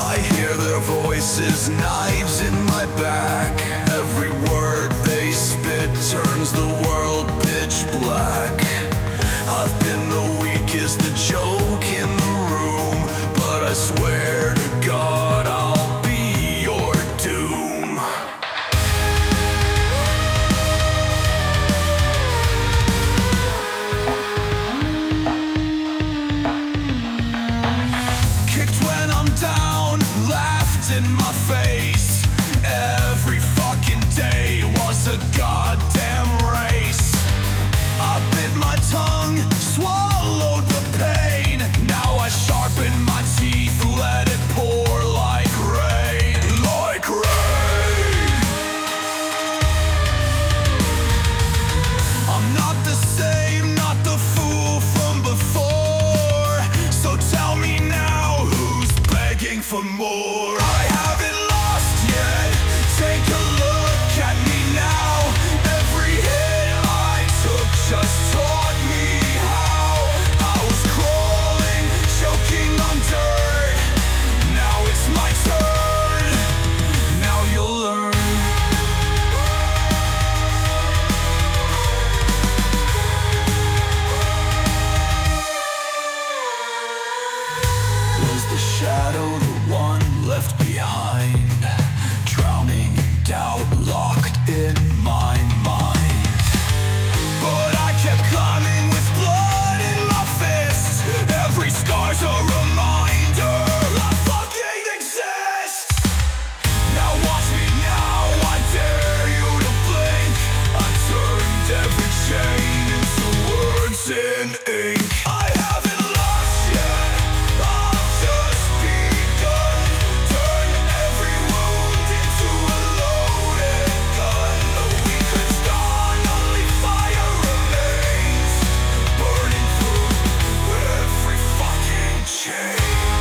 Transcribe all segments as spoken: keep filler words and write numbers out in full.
I hear their voices, knives in my back. Every word they spit turns the world pitch black. I've been the weakest, the joke in the room, but I swear to God I'll be your doom. Kicked when I'm down, laughed in my face. Every fucking day was a goddamn race. I bit my tongue, swallowed the pain. Now I sharpen my teeth, let it pour like rain. Like rain. I'm not the same, not the fool from before. So tell me now, who's begging for more? I haven't lost yet, take a look at me now. Every hit I took just taught me how. I was crawling, choking on dirt. Now it's my turn, now you'll learn. Was the shadow the one left behind? Drowning in doubt, locked in my mind. But I kept climbing with blood in my fist. Every scar's a reminder I fucking exist. Now watch me now, I dare you to blink. I turned every chain into words in ink. I haven't lost yet, I've just begun. Turn every wound into a loaded gun. The weak is gone, only fire remains, burning through every fucking chain.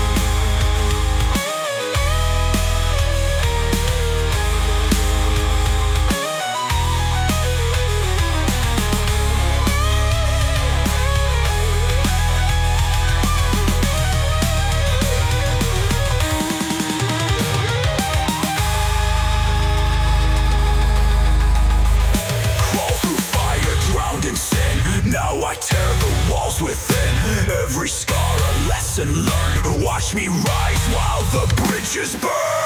Crawl through fire, drowned in sin. Now I tear the walls within. Every scar a lesson learned. Watch me rise while the bridges burn.